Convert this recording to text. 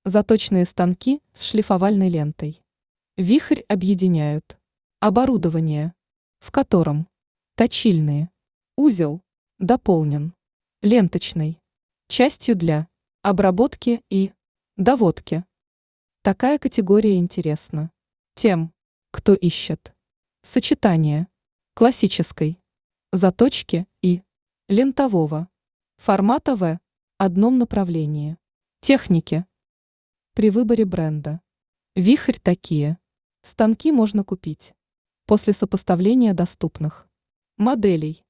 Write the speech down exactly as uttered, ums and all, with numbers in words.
Заточные станки с шлифовальной лентой. Вихрь объединяют. Оборудование, в котором точильные. Узел дополнен ленточной частью для обработки и доводки. Такая категория интересна тем, кто ищет сочетание классической заточки и лентового формата в одном направлении. Техники. При выборе бренда «Вихрь» такие станки можно купить после сопоставления доступных моделей.